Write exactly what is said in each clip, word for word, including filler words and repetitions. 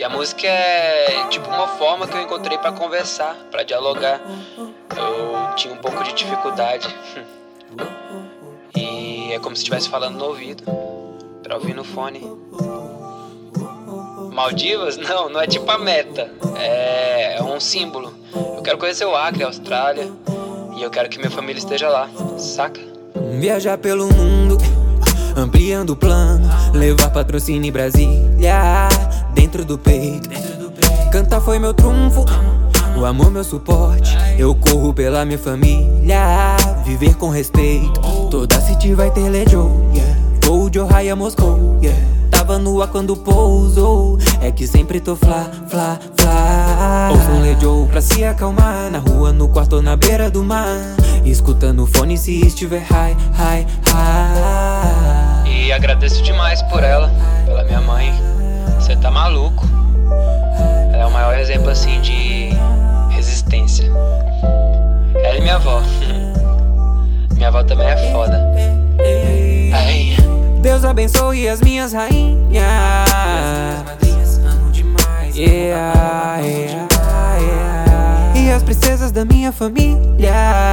a música é tipo uma forma que eu encontrei pra conversar, pra dialogar. Eu tinha um pouco de dificuldade. E é como se estivesse falando no ouvido, pra ouvir no fone. Maldivas? Não, não é tipo a meta. É, é um símbolo. Eu quero conhecer o Acre, a Austrália. E eu quero que minha família esteja lá, saca? Viajar pelo mundo, ampliando o plano, levar patrocínio em Brasília, dentro do peito. Cantar foi meu trunfo, o amor meu suporte. Eu corro pela minha família, viver com respeito. Toda city vai ter Lejo, yeah. Voo de Ohio a Moscou, yeah. Tava no ar quando pousou, é que sempre tô fla, fla, fla. Ouço um Lejo pra se acalmar, na rua, no quarto ou na beira do mar, escutando o fone se estiver high, high, high. E agradeço demais por ela, pela minha mãe. Cê tá maluco. Ela é o maior exemplo assim de resistência. Ela e minha avó. Minha avó também é foda. Ai. Deus abençoe as minhas rainhas. Yeah, yeah, yeah. E as princesas da minha família.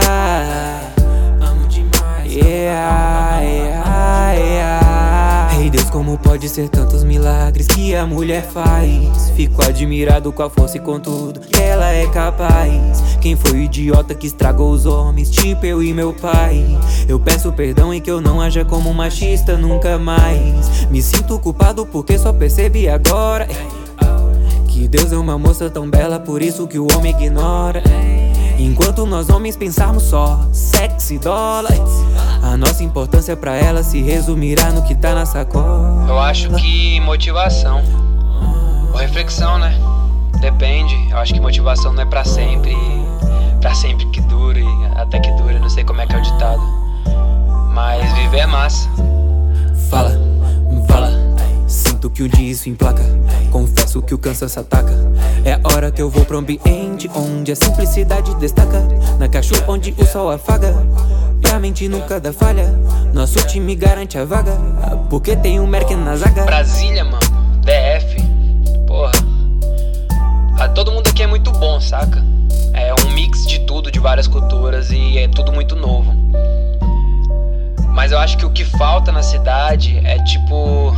Yeah, yeah, yeah. Ei, Deus, como pode ser tantos milagres que a mulher faz? Fico admirado com a força e com tudo que ela é capaz. Quem foi o idiota que estragou os homens, tipo eu e meu pai? Eu peço perdão e que eu não haja como machista nunca mais. Me sinto culpado porque só percebi agora que Deus é uma moça tão bela, por isso que o homem ignora. Enquanto nós homens pensarmos só sexo e dólar, a nossa importância pra ela se resumirá no que tá na sacola. Eu acho que motivação ou reflexão, né? Depende. Eu acho que motivação não é pra sempre, pra sempre que dure, até que dure, não sei como é que é o ditado. Mas viver é massa. Fala, fala. Sinto que um dia isso emplaca, confesso que o cansaço ataca. É a hora que eu vou pro ambiente onde a simplicidade destaca, na caixa onde o sol afaga. Pra mente nunca dá falha, nosso time garante a vaga, porque tem um Merck na zaga. Brasília, mano, D F, porra. Ah, todo mundo aqui é muito bom, saca? É um mix de tudo, de várias culturas, e é tudo muito novo. Mas eu acho que o que falta na cidade é tipo...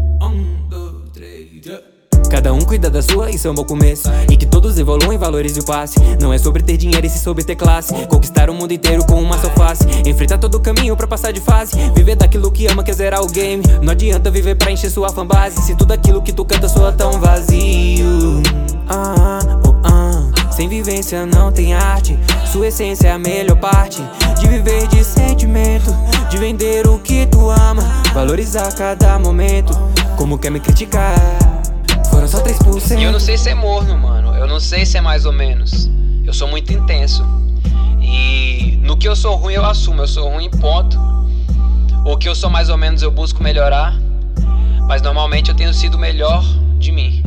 Cada um cuida da sua, isso é um bom começo. E que todos evoluem, valores e o passe. Não é sobre ter dinheiro e sim sobre ter classe. Conquistar o mundo inteiro com uma só face. Enfrentar todo o caminho pra passar de fase. Viver daquilo que ama, quer zerar o game. Não adianta viver pra encher sua fanbase se tudo aquilo que tu canta soa tão vazio. Ah, oh, ah. Sem vivência não tem arte. Sua essência é a melhor parte de viver de sentimento, de vender o que tu ama, valorizar cada momento. Como quer me criticar? Foram só três por cento. E eu não sei se é morno, mano. Eu não sei se é mais ou menos. Eu sou muito intenso. E no que eu sou ruim eu assumo. Eu sou ruim, ponto. O que eu sou mais ou menos eu busco melhorar. Mas normalmente eu tenho sido o melhor de mim.